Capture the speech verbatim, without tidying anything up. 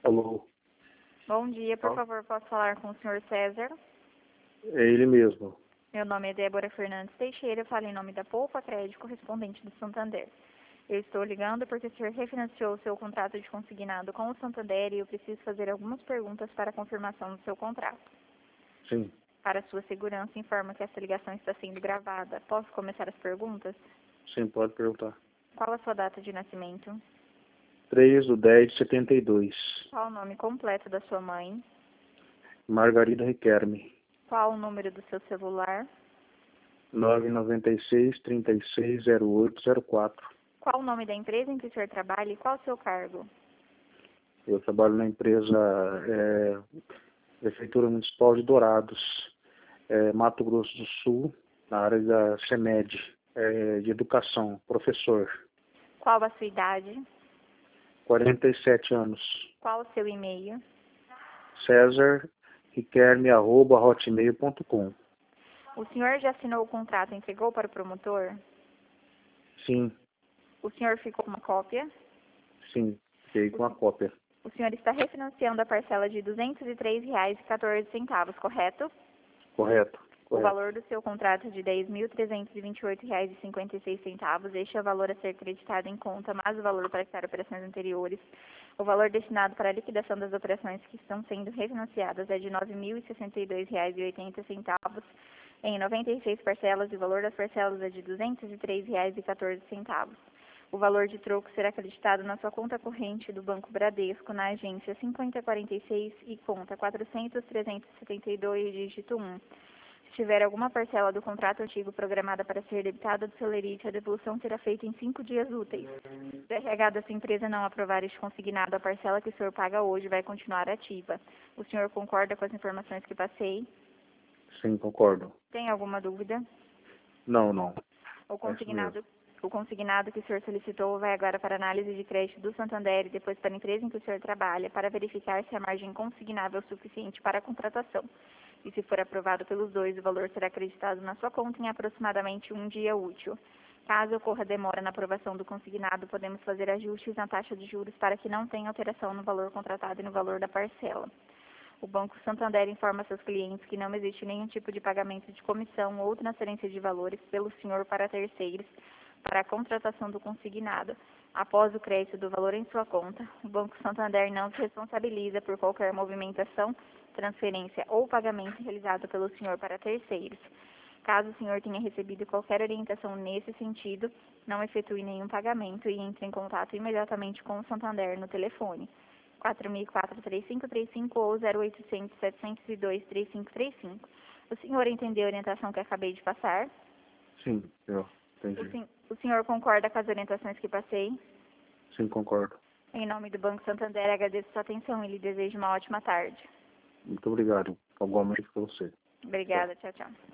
Alô, Bom dia, por Alô? favor, posso falar com o senhor César? É ele mesmo. Meu nome é Débora Fernandes Teixeira, eu falo em nome da Poupa Crédito, correspondente do Santander. Eu estou ligando porque o senhor refinanciou o seu contrato de consignado com o Santander e eu preciso fazer algumas perguntas para a confirmação do seu contrato. Sim, Para sua segurança, informo que essa ligação está sendo gravada. Posso começar as perguntas? sim, pode perguntar. Qual a sua data de nascimento? três do dez de setenta e dois. Qual o nome completo da sua mãe? Margarida Riquelme. Qual o número do seu celular? nove nove seis, trinta e seis, zero oito zero quatro. Qual o nome da empresa em que o senhor trabalha e qual o seu cargo? Eu trabalho na empresa é, Prefeitura Municipal de Dourados, é, Mato Grosso do Sul, na área da CEMED, é, de educação, professor. Qual a sua idade? quarenta e sete anos. Qual o seu e-mail? César Riquelme, arroba hotmail ponto com. O senhor já assinou o contrato e entregou para o promotor? Sim, O senhor ficou com uma cópia? sim, fiquei com a cópia. O senhor está refinanciando a parcela de duzentos e três reais e quatorze centavos, correto? Correto, O correto. valor do seu contrato é de dez mil trezentos e vinte e oito reais e cinquenta e seis centavos. Este é o valor a ser creditado em conta, mais o valor para quitar operações anteriores. O valor destinado para a liquidação das operações que estão sendo refinanciadas é de nove mil e sessenta e dois reais e oitenta centavos em noventa e seis parcelas e o valor das parcelas é de duzentos e três reais e quatorze centavos. O valor de troco será acreditado na sua conta corrente do Banco Bradesco, na agência cinquenta quarenta e seis e conta quatrocentos, trezentos e setenta e dois, dígito um. Se tiver alguma parcela do contrato antigo programada para ser debitada do celerite, a devolução será feita em cinco dias úteis. Se o R H da sua empresa não aprovar este consignado, a parcela que o senhor paga hoje vai continuar ativa. O senhor concorda com as informações que passei? Sim, concordo. Tem alguma dúvida? Não, não. O É isso mesmo. consignado, o consignado que o senhor solicitou vai agora para análise de crédito do Santander e depois para a empresa em que o senhor trabalha, para verificar se a margem consignável é suficiente para a contratação. E se for aprovado pelos dois, o valor será acreditado na sua conta em aproximadamente um dia útil. Caso ocorra demora na aprovação do consignado, podemos fazer ajustes na taxa de juros para que não tenha alteração no valor contratado e no valor da parcela. O Banco Santander informa seus clientes que não existe nenhum tipo de pagamento de comissão ou transferência de valores pelo senhor para terceiros para a contratação do consignado. Após o crédito do valor em sua conta, o Banco Santander não se responsabiliza por qualquer movimentação, transferência ou pagamento realizado pelo senhor para terceiros. Caso o senhor tenha recebido qualquer orientação nesse sentido, não efetue nenhum pagamento e entre em contato imediatamente com o Santander no telefone quatro mil e quatro, três cinco três cinco ou zero oitocentos, setecentos e dois, três cinco três cinco. O senhor entendeu a orientação que acabei de passar? Sim, eu O, entendi. sen o senhor concorda com as orientações que passei? Sim, concordo. Em nome do Banco Santander, agradeço sua atenção e lhe desejo uma ótima tarde. Muito obrigado. Igualmente para você. Obrigada, tchau, tchau.